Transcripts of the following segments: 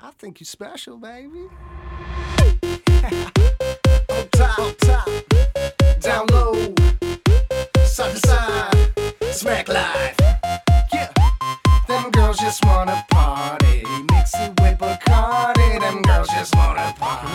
I think you special, baby. Up top, down low, side to side, smack live. Yeah, them girls just wanna party, mix it with Bacardi. Them girls just wanna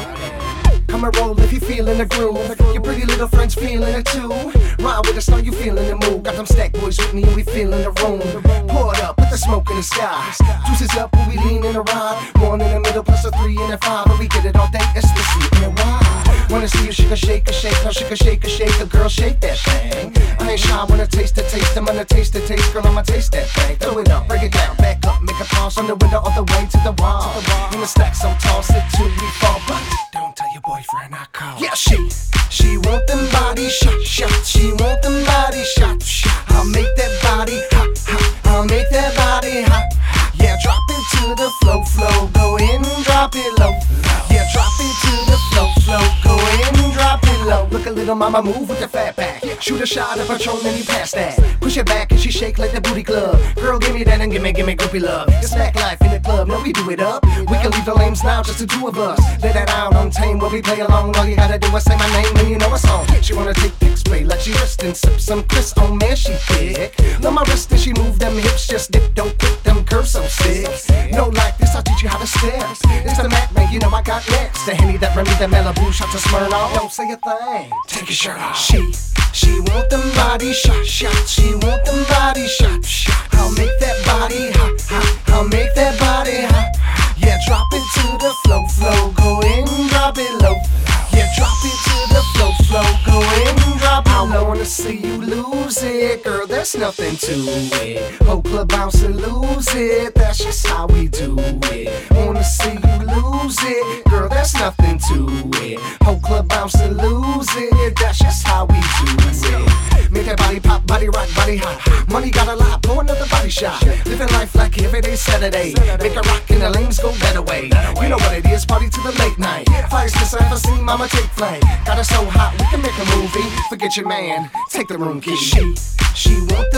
party. Come and roll if you feelin' the groove. Your pretty little friends feelin' it too. Ride with us, now you feelin' the mood. Got them stack boys with me and we feelin' the room. Pour it up, put the smoke in the sky. Juices up when we lean in the ride. One in the middle plus a 3 and a 5. And we get it all day, it's the sweet and wide. Wanna see you shake a shake a shake. Now shake a shake a shake. A girl shake that thing. I ain't shy, wanna taste the taste. I'm gonna taste the taste. Girl, I'ma taste that thing. Throw it up, break it down, back up, make a pause on the window all the way to the wall. In the stack so tall, sit till we fall. But don't tell your boyfriend I called. Yeah, she want them body shots. She want them body shots. I'll make that body hot, hot. I'll make that body hot. Yeah, drop it to the flow. Go in and drop it low. Yeah, drop it to the flow. Go in and drop it low. Look a little mama move with the fat back. Shoot a shot of Patron and you pass that. Push it back and she shake like the booty club. Girl, give me that and give me groupie love. It's back life in the club, no we do it up. We can leave the lames now, just the two of us. Let that out untamed while we play along. All you gotta do is say my name and you know it's on. She wanna take pics, play like she wrist and sip some Chris. Oh man, she thick. Love my wrist and she move them hips, just dip, don't quit them curves so sick. No like this, I'll teach you how to step. It's the Mac man, you know I got next. The Henny, that Remy, that Malibu, shot to Smirnoff. Don't say a thing, take your shirt off. She want them body shots. She want them body shots. I'll make that body hot, hot. I'll make that body hot. Yeah, drop it to the flow. Go in, drop it low. Yeah, drop it to the flow. Go in, drop it low. I wanna see you lose it, girl. There's nothing to it. Whole club bounce and lose it. That's just how we do it. Wanna see you lose it, girl. There's nothing to it. Whole club bounce and lose it. That's just how we do it. Make that body pop, body rock, body hot. Money got a lot, blow another body shot. Living life like every day Saturday. Make a rock and the lanes go that way. You know what it is, party to the late night. Fires this I ever seen, mama take flight. Got us so hot, we can make a movie. Forget your man, take the room key. She want